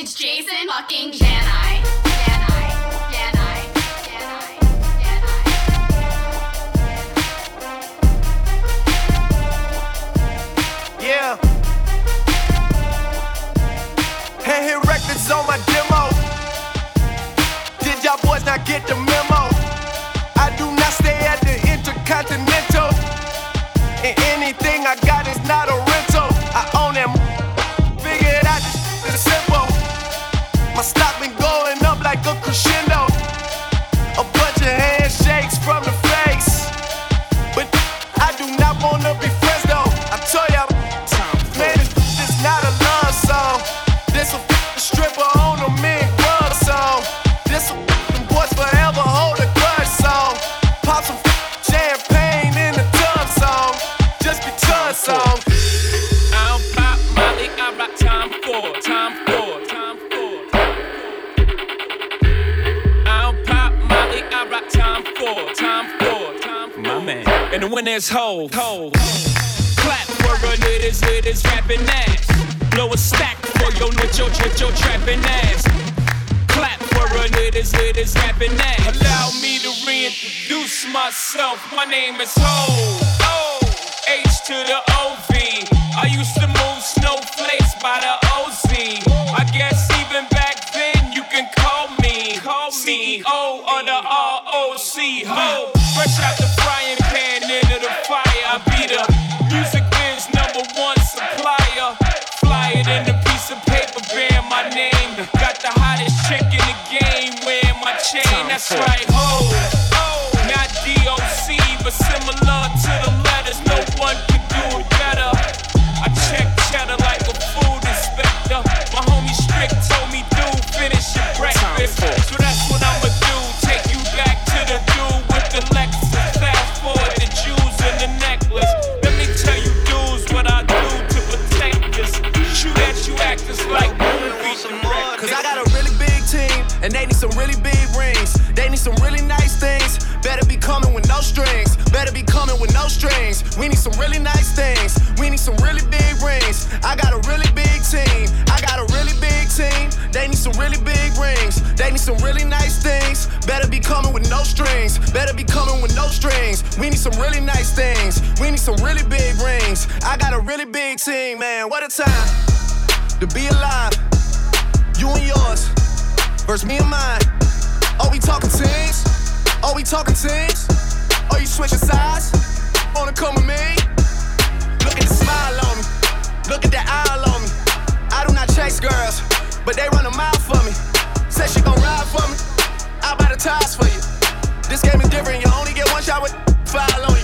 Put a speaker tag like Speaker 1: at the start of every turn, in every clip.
Speaker 1: It's Jason fucking Jani.
Speaker 2: Yeah. Handheld records on my demo. Did y'all boys not get the memo? I do not stay at the Intercontinental, and anything I got is not a rental. I own them. Figure it out, it's simple. My stock been going up like a crescendo. A bunch of handshakes from the face, but I do not wanna be friends though. I told y'all, man, it's not a love song. This a stripper on a mid grub song. This a boys forever hold a grudge song. Pop some champagne in the tub song. Just be ton song.
Speaker 3: I don't pop Molly, I rock time for. I don't pop Molly, I rock time for. My man. And when there's hoes, clap for a lit rapping ass. Blow a stack for your trapping ass. Clap for a lit rapping ass. Allow me to reintroduce myself. My name is Ho, H to the OV. I used to move snowflakes by the OZ. I guess even back then you can call me CEO of the ROC. Ho, fresh out the frying pan into the fire. I be the music biz #1 supplier. Fly it in a piece of paper bearing my name. Got the hottest chick in the game wearing my chain. That's right, ho. Not DOC, but similar to the letters. No one could do it better. I check cheddar like a food inspector. My homie Strick told me, dude, finish your breakfast. So that's what I'ma do. Take you back to the dude with the Lexus. Fast forward the jewels and the necklace. Let me tell you, dudes, what I do to protect us. Shoot at you actors like movies.
Speaker 2: Cause I got a really big team, and they need some really big rings. They need some really nice things. Better be coming with no strings. Better be coming with no strings. We need some really nice things. We need some really big rings. I got a really big team. I got a really big team. They need some really big rings. They need some really nice things. Better be coming with no strings. Better be coming with no strings. We need some really nice things. We need some really big rings. I got a really big team, man. What a time to be alive. You and yours versus me and mine. Oh, we talking teams? Oh, we talking teams? Oh, you switching sides? Wanna come with me? Look at the smile on me. Look at the eye on me. I do not chase girls, but they run a mile for me. Say she gon' ride for me. I'll buy the tires for you. This game is different. You only get one shot with file on you.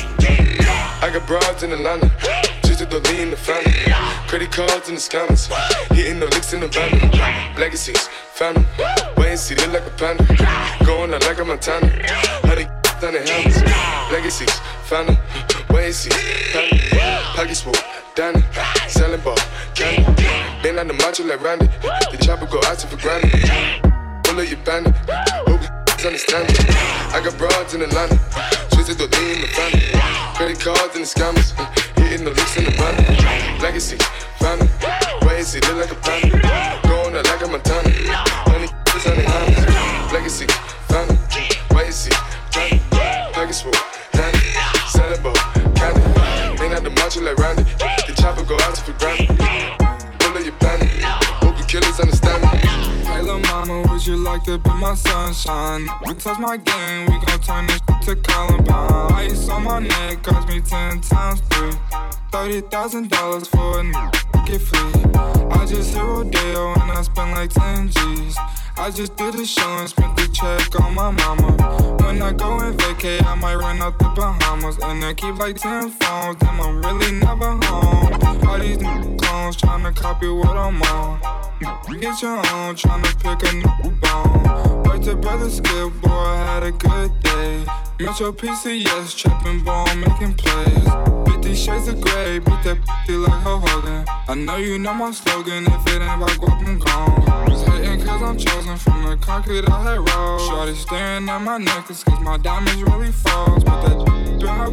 Speaker 4: I got broads in Atlanta, just to lean in the family. Credit cards in the scammers, hitting the licks in the van. Legacies, family, wait and see, they like a panda. Going out like a Montana, honey down the helmets. Legacies, family, wait and see, family. Pocket swoop, Danny, selling ball, candy. Been on the macho like Randy, the chopper go out for granted. Pull up your bandit, hope you understand it. I got broads in Atlanta, twisted the lean in the family. Credit cards and the scammers, hitting the licks in the van. Legacies, family, wait and see, they like a panda. Going out like a Montana, honey on the helmets. Legacies, family, wait and see, family. Pocket swoop, Danny, selling ball, candy. Ain't not the macho like Randy, the chopper go out for granted. Pull up your bandit, hope you killers understand me.
Speaker 5: Hey lil' mama, would you like to be my sunshine? We touch my game, we gon' turn this to Columbine. Ice on my neck cost me 10 times 3. $30,000 for a nigga, get free. I just hit Rodeo and I spent like 10 G's. I just did a show and spent the check on my mama. When I go and vacay, I might run out the Bahamas. And I keep like 10 phones, damn, I'm really never home. All these clones tryna copy what I'm on. Get your own, tryna pick a new bone. Worked to brother Skip, boy, I had a good day. Metro PCS, trapping ball, making plays. 50 shades of gray, beat that p***y like Hulk Hogan. I know you know my slogan, if it ain't about guap, I'm gone. Was hating cause I'm chosen from the concrete I had rolled. Shorty staring at my necklace cause my diamonds really froze. Put that in her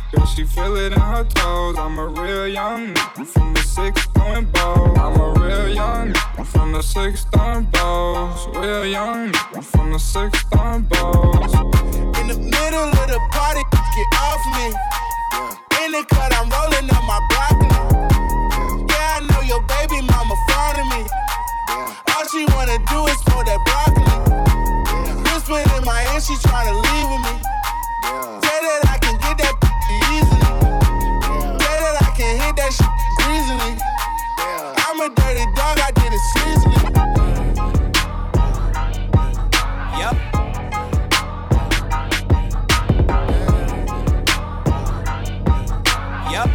Speaker 5: Bet she feel it in her toes. I'm a real young nigga from the 6 throwing balls. I'm a real young nigga from the 6 throwing balls. Real young nigga from the 6 throwing balls.
Speaker 6: In the middle of the party, get off me. In the cut, I'm rolling up my broccoli. Yeah, I know your baby mama fond of me. All she wanna do is smoke that broccoli. Whisper in my ear, she tryna leave with me. Say that I can get that easily. Say that I can hit that shit greasily. I'm a dirty dog, I did it seasonally.
Speaker 2: Yep. Yep.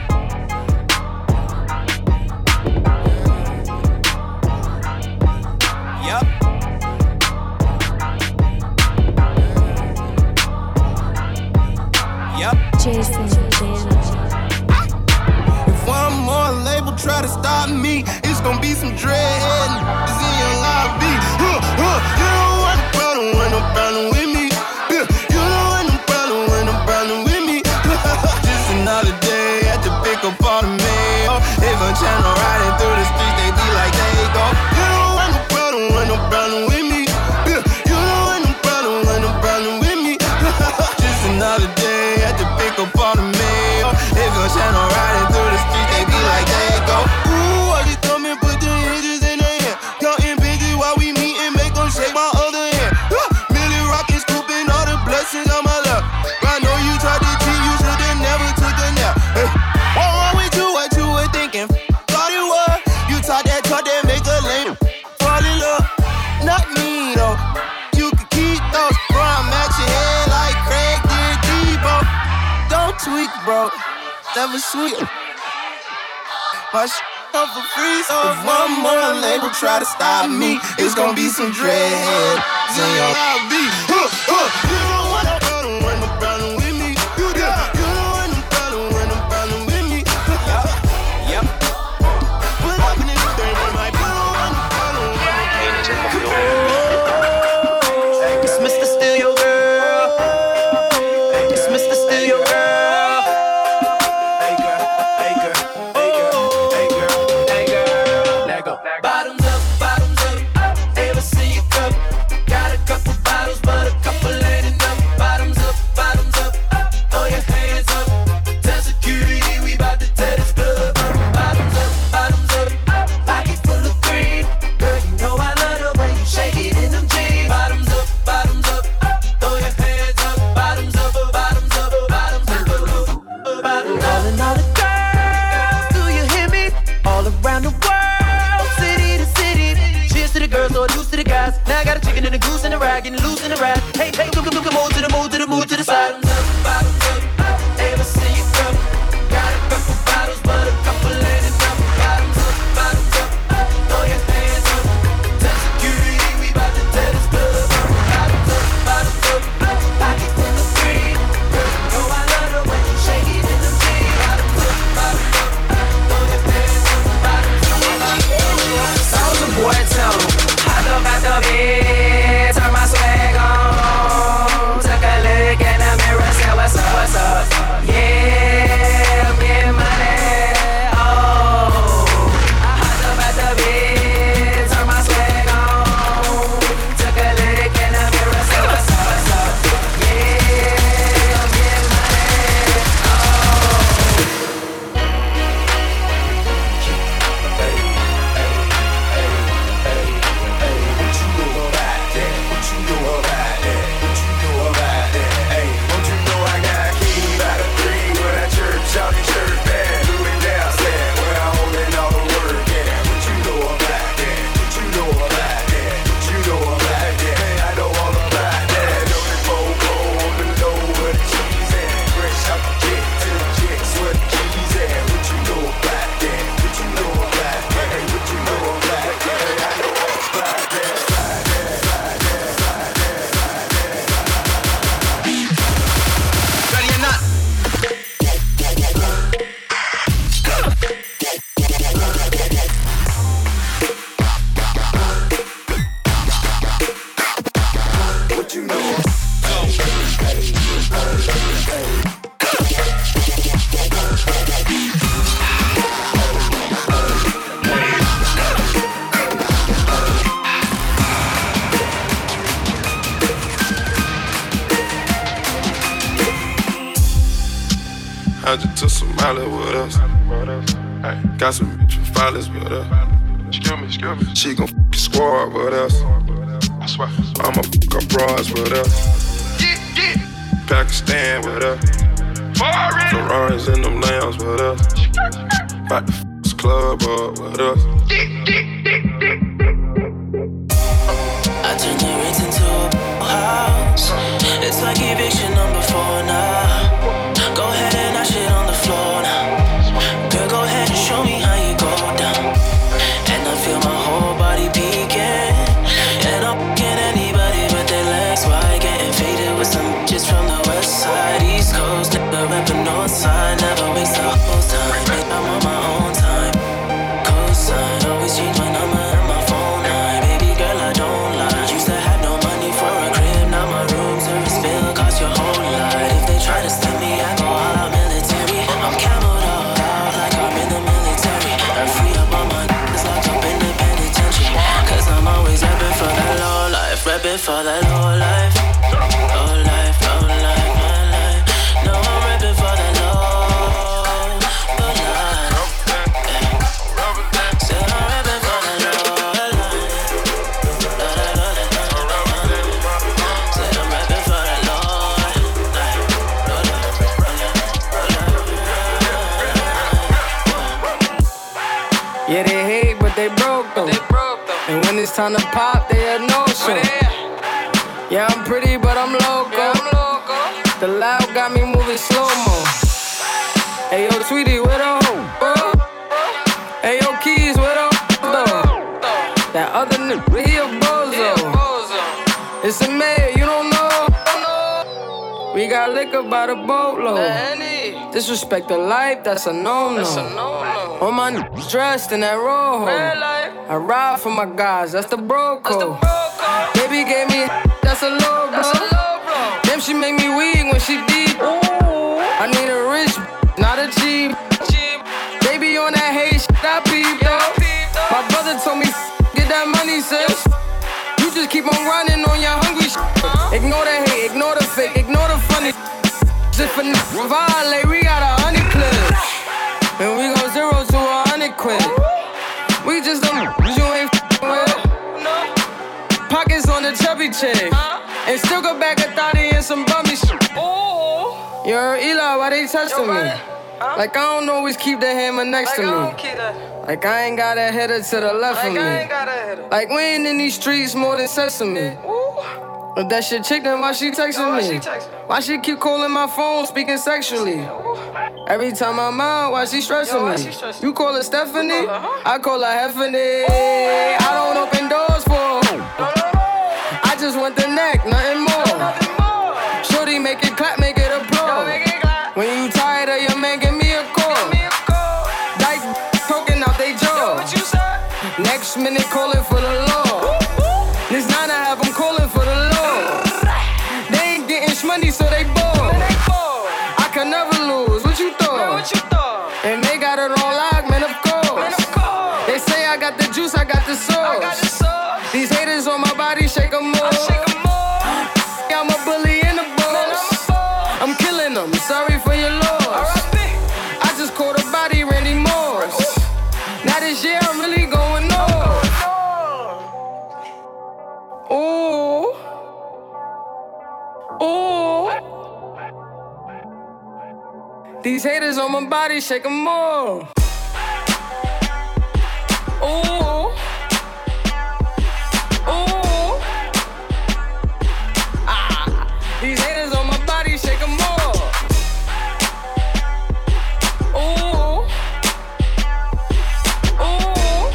Speaker 2: Yep. Yep.
Speaker 7: Jason Janet.
Speaker 6: If one more label try to stop me, it's gonna be some dreadhead niggas in your lobby. You don't want a problem when I'm problem with me. You don't want no problem when I'm problem with me. Just another day at the pick up all the mail. If I'm channel riding through the streets, they be like, there you go. You don't want no problem when I'm problem with me. You don't want no problem when I'm problem with me. Just another day at the pick up all the mail. If I'm channel riding through the streets, they be like, there you go. Ooh, I just come and put the hinges in their hand. Counting bitches while we meet and make them shake my other hand. Millie rockin', scooping all the blessings on my lap. I know you tried to cheat, you should've never took a nap. What wrong with you, what you were thinking? Thought it was, you talk that make a lame. Fall in love, not me though. You can keep those, bro, I'm at your head like Craig did Debo. Don't tweak, bro, never sweet. My shit come for free, so if one more label try to stop me, it's gonna be some dreadheads in your lobby. You don't want no problem when no problem with me. You don't want no problem when no problem with me.
Speaker 2: Yep.
Speaker 6: Put up in this thing with my blue on the problem.
Speaker 2: It's Mr. Steal Your Girl. It's Mr. Steal Your Girl. Hey girl, hey girl, hey girl, hey girl, hey girl. Let go. Bottoms up, ever see you cup? Got a couple bottles, but a couple ain't enough. Bottoms up, throw your hands up. Tell security we bout to tear this club up. Bottoms up, pocket full of green. Girl, you know I love the way you shake it in them jeans. Bottoms up, throw your hands up. Bottoms up, bottoms up. Calling all the girls, do you hear me? All around the world, city to city. Cheers to the girls, or loose to the guys. Now I got a chicken and a goose and a rag, getting loose in the ride. Hey, move to the side. Bottoms up, ever see you come? Got a couple bottles, but a couple ain't enough. Bottoms up, throw your hands up. Tell security we bout to tear this club up. Bottoms up, pocket full of green. Girl, you know I love the way you shake it in them jeans. Bottoms up, throw your hands up. Bottoms up.
Speaker 8: Soulja Boy tell 'em, hop up out the bed, turn my swag on, took a look in the mirror.
Speaker 5: Niger to Somalia with us. Got some bitch with violence with us. She gon' f*** your squad with us. I'ma f*** her bras with us. Pakistan with us. Ferraris in them lambs with us. About to f*** this club up with us.
Speaker 8: I turn your rent into a house. It's like eviction number 4 now. Go ahead and knock shit on the floor now. Girl, go ahead and show me how you go down. And I feel my whole body peeking. And I'm f***ing anybody but their legs wide. Getting faded with some bitches from the west side. East Coast, nigga reppin' north side. Never waste the whole time. I'm on my own time. Cosign, always change my number and my phone line. Baby girl, I don't lie. Used to have no money for a crib. Now my room service bill cost your whole life. If they try to stem me, I go all out military. I'm camoed out like I'm in the military. I'm free up on my niggas like I'm in the penitentiary. Cause I'm always reppin' for that low life. Reppin' for that low life. Low life, low life, my life. No, I'm reppin' for that low life. Say I'm reppin' for that low life. Say I'm reppin' for that low life.
Speaker 7: Yeah, they hate, but they broke though. And when it's time to pop, they had no show. Yeah, I'm pretty, but I'm loco. The loud got me moving slow-mo. Hey, yo, Tweety, where the hoe? Hey, yo, Keys, where the though? That other nigga, he a bozo. It's a mayor, you don't know. We got liquor by the boatload. Disrespect the life, that's a no-no. All my niggas dressed in that rojo. I ride for my guys, that's the bro code. Baby gave me that's a low blow. Damn, she make me weak when she deep. I need a rich, not a cheap. Baby on that hate shit, I peep though. My brother told me get that money, sis. You just keep on running on your hungry shit. Ignore the hate, ignore the fake, ignore the funny. Just for violate, we got 100 clips. And we go 0 to 100 quid. We just don't you ain't with. Pockets on the chubby chick. And still go back a thotty and some bummy shit. You heard Eli, why they touching me? Like I don't always keep the hammer next to me. Like I ain't got a header to the left of me. Like we ain't in these streets more than sesame. But that shit chick, then why she texting me? Why she keep calling my phone, speaking sexually? Every time I'm out, why she stressing me? You call her Stephanie? I call her Heffany. I don't open doors for her. I just want the neck, nothing more. Shorty, make it clap, make it applaud. When you tired of your man, give me a call. Dyke poking out they jaw. Next minute calling for the law. This 9 I have them calling for the law. They ain't getting shmoney, so they bored. I can never lose, what you thought? And they got it on lock, man, of course. They say I got the juice, I got the sauce. These haters on my body, shake them more. I'm a bully in the boss. I'm killing them, sorry for your loss. I just caught a body, Randy Moss. Now this year I'm really going off. Ooh. Ooh. These haters on my body, shake them more. Ooh. Ooh. Ah. These haters on my body, shake them more. Ooh. Ooh.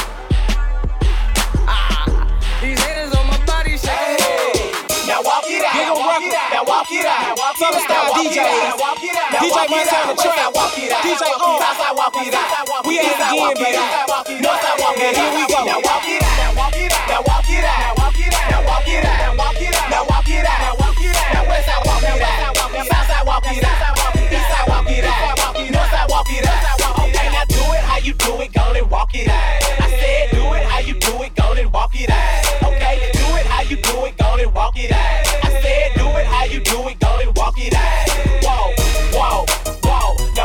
Speaker 7: Ah. These haters on my body, shake them more.
Speaker 9: Now walk it out. Now walk it out. Southern style DJ. DJ Mike on the track. DJ on. We at it again, baby. Northside walk it out. Here we go. Now walk it out. Now walk it out. Now walk it out. Now walk it out. Now walk it out. Now walk it out. Now walk it out. Now walk it out. Now westside walk it out. Southside walk it out. Eastside walk it out. Northside walk it out. Okay, now do it how you do it. Go and walk it out. I said do it how you do it. Go and walk it out. Okay, do it how you do it. Go and walk it out. I said do it how you do it. Go and walk it out. Whoa, whoa, whoa.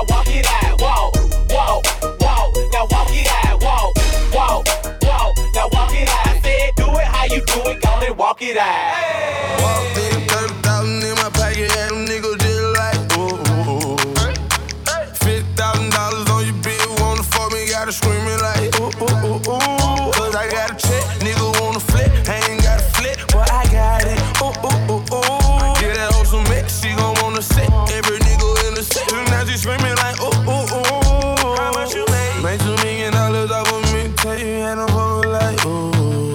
Speaker 9: walk it out. Hey.
Speaker 6: Walked in, 30,000 in my pocket, and them niggas just like, ooh. $50,000 on your bill, wanna fuck me, gotta screaming like, ooh. Cause I got a check, nigga wanna flip, I ain't gotta flip, boy, I got it, ooh. Get that hoe some mix, she gon' wanna sit, every nigga in the set, now she screaming like, ooh. How much you made? Made $2 million off of me, tell you, and I'm fucking like, ooh.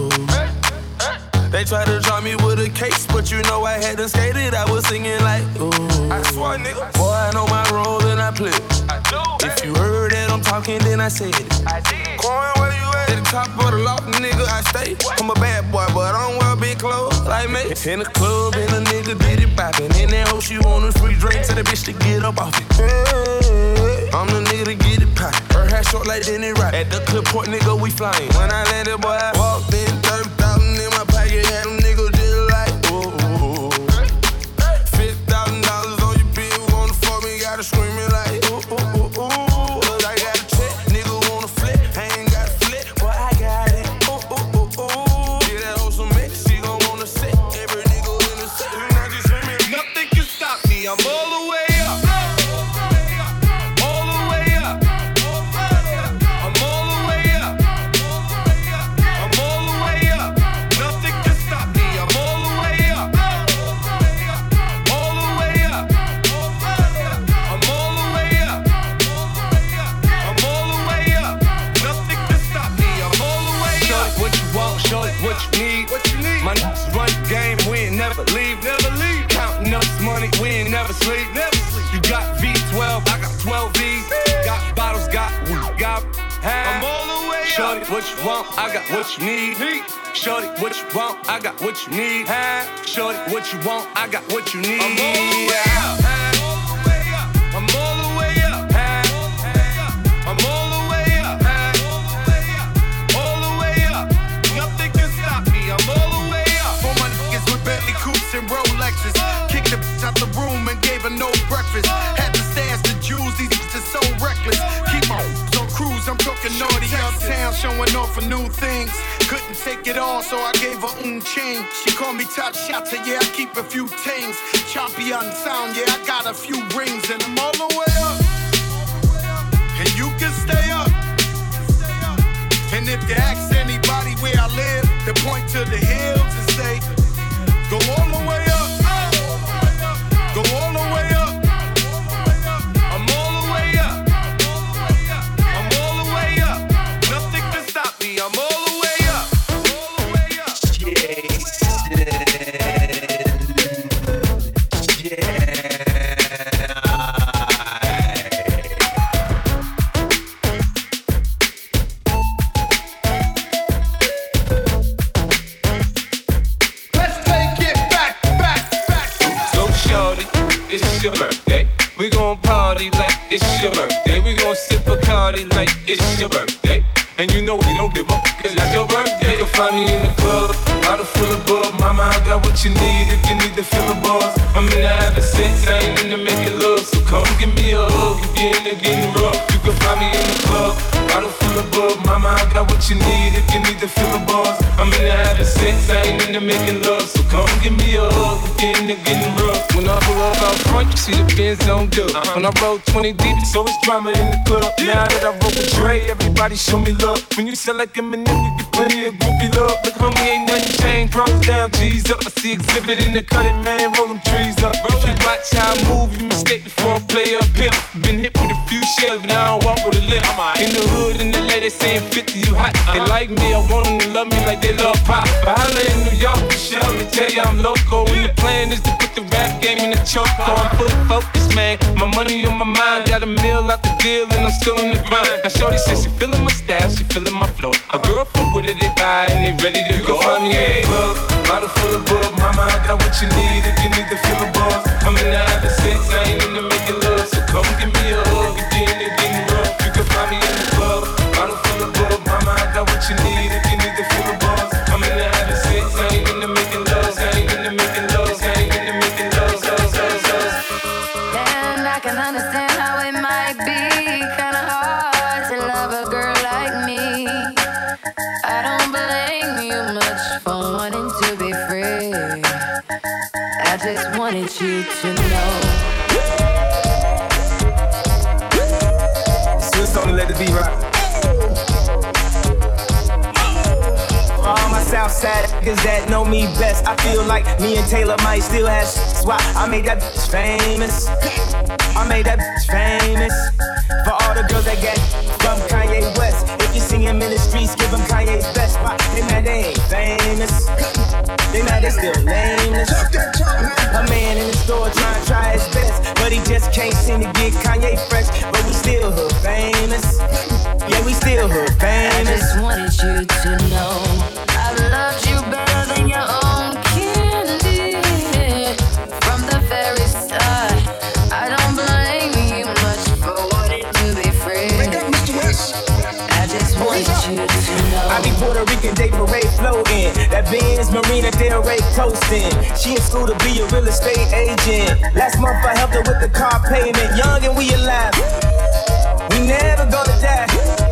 Speaker 6: They tried to drop me with a case, but you know I had to skate it. I was singing like, ooh. I swear, nigga. Boy, I know my role and I play it. If you heard that I'm talking, then I said it. Coin, where you at? At the top of the loft, nigga, I stay. I'm a bad boy, but I don't wear big clothes like me. In the club, and a nigga did it poppin'. In that hoe, she want a free drink to the bitch to get up off it. Hey, I'm the nigga to get it poppin'. Her hair short like Denny Rock. At the clip port, nigga, we flyin'. When I landed, boy, I walked in, 30,000 in my pocket, had them niggas just like, ooh. $50,000 on your bill, wanna fuck me, gotta screaming like, ooh. Cause I got a check, nigga wanna flip, I ain't gotta flip, boy, I got it, ooh. Get that hoe some mix, she gon' wanna sit, every nigga in the set, now she screaming, nothing can stop me, I'm all the way up. All the way up. I'm all the way up. I'm all the way up. Nothing can stop me. I'm all the way up. All the way up. I'm all the way up. I'm all the way up. Nothing can stop me. I'm all the way up. Show it what you want, show it what you need. My niggas run the game, we ain't never leave. Counting up this money, we ain't never sleep. You got V12, I got 12 V's. Got bottles, got I'm all the way up. Shorty, what you want, I got what you need. Shorty, what you want, I got what you need. Shorty, what you want, I got what you need. I'm all the way up. I'm all the way up. I'm all the way up. All the way up. Nothing can stop me. I'm all the way up. For my niggas with Bentley Coupes and Rolexes, kicked the bitch out the room and gave her no breakfast. Had to stash the jewels, these bitches are so reckless. Keep my on cruise, I'm talking naughty uptown, showing off for new things. Couldn't take it all, so I gave her chain. She called me top shotter, yeah, I keep a few things. Choppy on sound, yeah, I got a few rings, and I'm all the way up. And you can stay up. And if you ask anybody where I live, they point to the hills and say, go all the way up. Go all the way up. I'm all the way up. I'm all the way up. Nothing can stop me. I'm all the way up. Let's take it back.
Speaker 3: So shorty, it's your birthday. We gon' party like it's your birthday. We gon' sip Bacardi like it's your birthday. And you know we don't give up, cause it's your birthday. You can find me in the club, bottle full of bug. Mama, I got what you need if you need to fill the bars. I'm in the having sex, I ain't in the making love. So come give me a hug if you're in the getting rough. You can find me in the club, bottle full of bug. Mama, I got what you need if you need to fill the bars. I'm in the having sex, I ain't in the making love. So come give me a hug if you're in the getting rough. When I pull up out front, you see the Benz on do. When I roll 20 deep, so it's drama in the club. Now that I roll with Dre, everybody show me love. When you sell like Eminem, you get plenty of groupie love. Look, homie, ain't nothing changed. Pros down, G's up. I see exhibit in the cutting, man, roll them trees up. If you watch how I move, you mistake before I play up pimp. Been hit with a few shells, but now I don't walk with a limp. In the hood, in the lady saying 50, you hot. They like me, I want them to love me like they love pop. But I live in New York, Michelle, they tell you I'm loco. And the plan is to put the rap game in the choke. I'm fully focused, man. My money on my mind, got a meal out the deal, and I'm still in the grind. Now shorty says she feeling my style, she feeling my flow. A girl from with it, they buy, and they ready to go. Find me in the club, bottle full of bug. Mama, I got what you need if you need to fill the bars. I'm in the having sex, I ain't in the making love. So come give me a hug if you're in the getting rough. You can find me in the club, bottle full of bug. Mama, I got what you need if you need to fill the bars. I'm in the having sex, I ain't in the making love. I ain't in the making love. I ain't in the making love.
Speaker 10: And I can understand how it might be kinda hard to love a girl like me. I don't blame you much for wanting to be free. I just wanted you to know.
Speaker 9: Just don't let the beat rock. For all my Southside niggas that know me best, I feel like me and Taylor might still have swap. I made that bitch famous. I made that bitch famous. For all the girls that get from Kanye West, if you see him in the streets, give him Kanye's best. Why? They mad they ain't famous. They mad they still nameless. A man in the store try his best, but he just can't seem to get Kanye fresh. But we still hood famous. Yeah, we still hood famous.
Speaker 10: I just wanted you to know I've loved you better than your own candy. From the very start, I don't blame you much for wanting to be free. I just wanted you to know.
Speaker 9: I be Puerto Rican Day Parade floating. That Benz Marina Del Rey coasting. She in school to be a real estate agent. Last month I helped her with the car payment. Young and we alive. We never gonna die.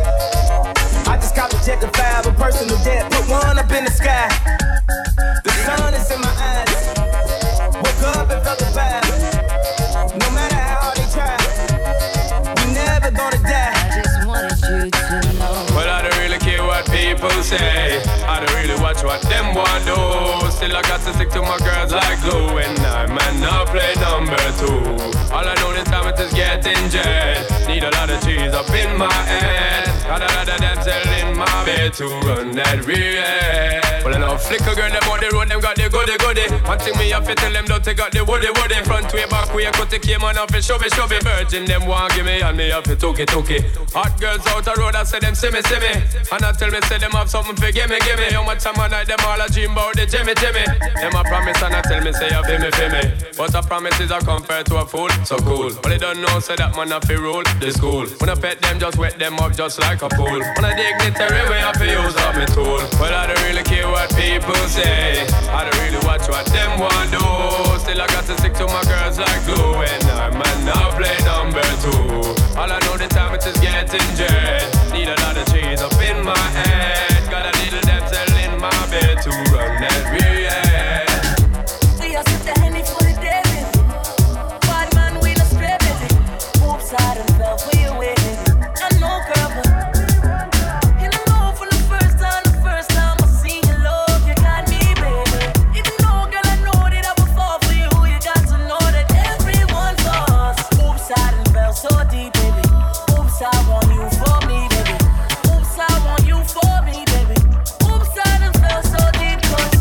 Speaker 9: I just copped a jet to 5, a personal debt. Put one up in the sky. The sun is in my eyes. Woke up and felt the vibe. No matter how hard they try, we never gonna die.
Speaker 10: I just wanted you to know.
Speaker 3: Well, I don't really care what people say. I don't really watch what them want do. Still I got to stick to my girls like glue. And I might not play number 2. All I know this time it is getting jet. Need a lot of cheese up in my head. Got a lot of them in my bed to run that real head. Well, I know flicker girl, them on the road, them got the goody. One thing me have to tell them, don't take out the woody. Front way, back way, cut the came on off and shove it. Virgin, them want give me, and me have to took it. Hot girls out the road, I say them see me. And I tell me, say them have something for gimme. How much time I night, them all a dream about the Jimmy. Them a promise, and I tell me, say you feel me. But a promise is a compare to a fool, so cool. But they don't know, say that man a fi rule the school. When I pet them, just wet them up just like a pool. When I dignitary way, I fi use up my tool. But I don't really care what people say. I don't really watch what them want do. Still I got to stick to my girls like glue. And I might not play number 2. All I know the time it is getting jet. Need a lot of cheese up in my head. Got a little damsel in my bed to run that real head.
Speaker 11: We are sit the Henny for the David. Bad man with a spray baby. Oops, I done fell for you waiting. I know girl, but you know for the first time I seen your love, you got me, baby. Even though, girl, I know that I would fall for you, you got to know that everyone falls. Oops, I done fell so deep, baby. Oops, I want you for me, baby. Oops, I want you for me, baby. Oops, I done fell so deep, 'cause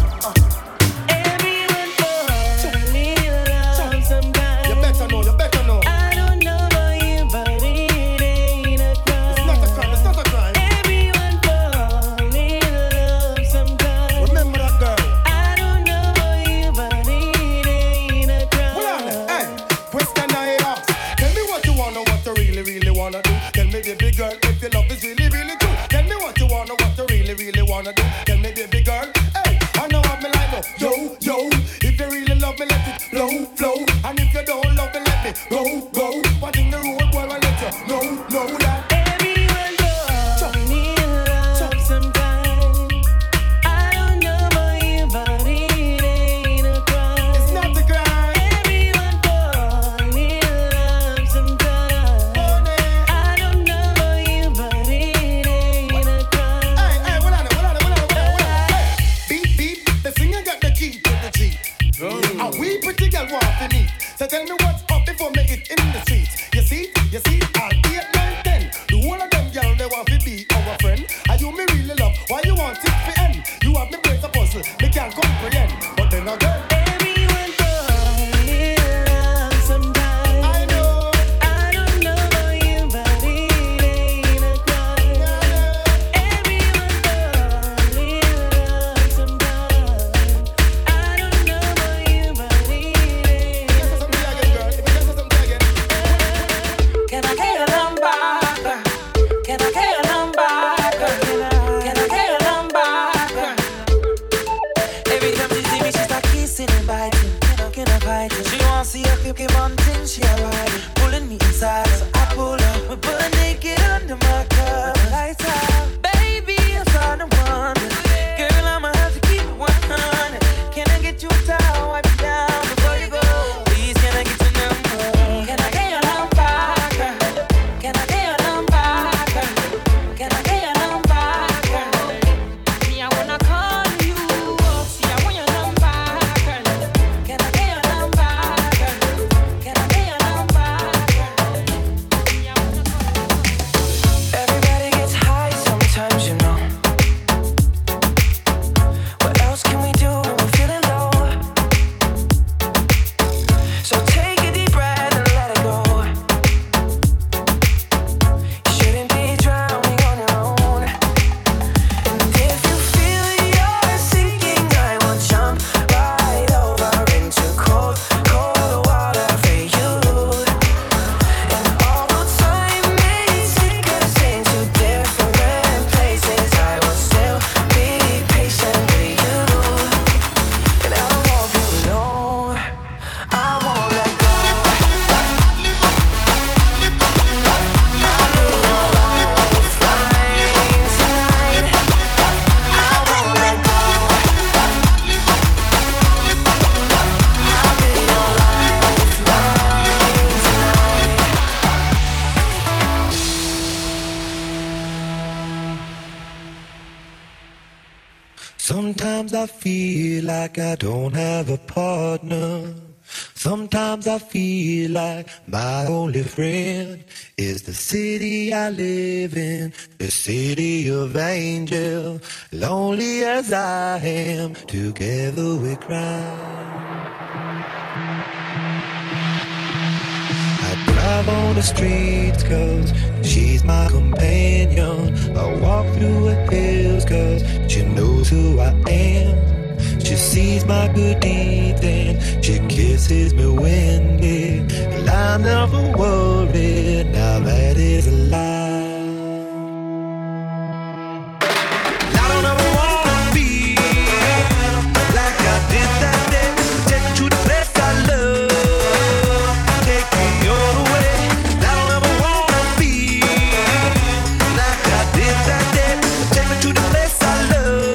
Speaker 11: everyone falls. Need love sometimes.
Speaker 6: You better know.
Speaker 11: I don't know about you, but it ain't a crime.
Speaker 6: It's not a crime.
Speaker 11: Everyone falls. Need love sometimes.
Speaker 6: Remember that girl.
Speaker 11: I don't know about you, but it ain't a crime.
Speaker 6: Hold on, hey, question I ask. Tell me what you wanna, what you really wanna do. Tell me, baby girl, if your love is really true. Tell me what you wanna, what you really wanna do. Tell me, baby girl, hey, I know what me like, no. Yo, if you really love me, let it flow. And if you don't love me, let me go. But in the road, boy, I let you know that.
Speaker 11: Everyone falls. Need love sometimes. I don't know about you, but it ain't a crime.
Speaker 6: It's not a crime.
Speaker 11: Everyone falls. Need love sometimes. I don't know about you, but it ain't a crime.
Speaker 6: Hey, hold on. Hey, beat, the singer got the key to the G. And we pretty girl want to meet. So tell me what's up before me it in the streets. You see, all 8, 9, 10. The whole of them girl they want to be our friend. And you me really love, why you want it to end? You have me break a puzzle, me can't comprehend. But then again,
Speaker 11: Everyone falls. Need love sometimes.
Speaker 6: I know.
Speaker 11: I don't know about you, but it ain't a crime. Everyone falls. Need love sometimes. I don't know about you, but it ain't.
Speaker 12: Can I get your number? Can I get your number? Can I get your number? Every time she see me, she start kissing and biting. Can I fight it? She wants to see her keep on thing. She a riding, pulling me inside. So I pull up, we put her naked under my cup. Lights out, baby, I'm starting to wonder. Girl, I'ma have to keep it 100. Can I get you a towel, wipe it down before
Speaker 13: Sometimes I feel like I don't have a partner. Sometimes I feel like my only friend is the city I live in, the city of angels. Lonely as I am, together we cry. I drive on the streets 'cause she's my companion. I walk through the hills 'cause she knows who I am. She sees my good deeds and she kisses me windy. And I never worry, now that is a lie. I don't ever wanna feel like I did that day. Take me to the place I love, take me all the way. I don't ever wanna feel like I did that day. Take me to the place I love.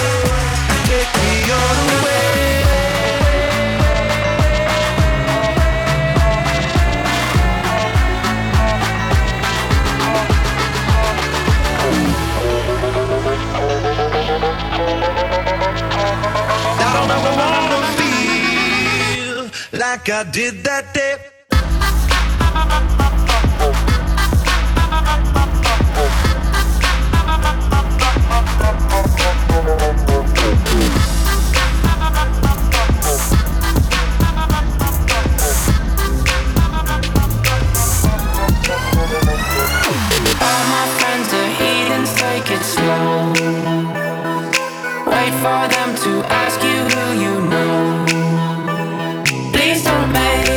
Speaker 13: Like I did that day.
Speaker 8: All my friends are heathens, take it slow. Wait for them to ask you who you know. Please don't make